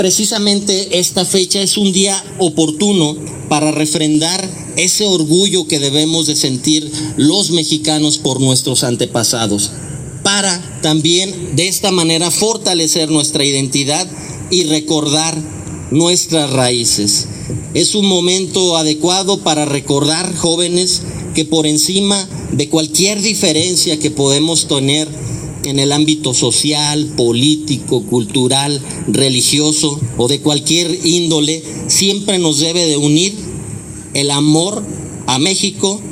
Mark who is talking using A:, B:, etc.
A: Precisamente esta fecha es un día oportuno para refrendar ese orgullo que debemos de sentir los mexicanos por nuestros antepasados, para también de esta manera fortalecer nuestra identidad y recordar nuestras raíces. Es un momento adecuado para recordar, jóvenes, que por encima de cualquier diferencia que podemos tener en el ámbito social, político, cultural, religioso o de cualquier índole, siempre nos debe de unir el amor a México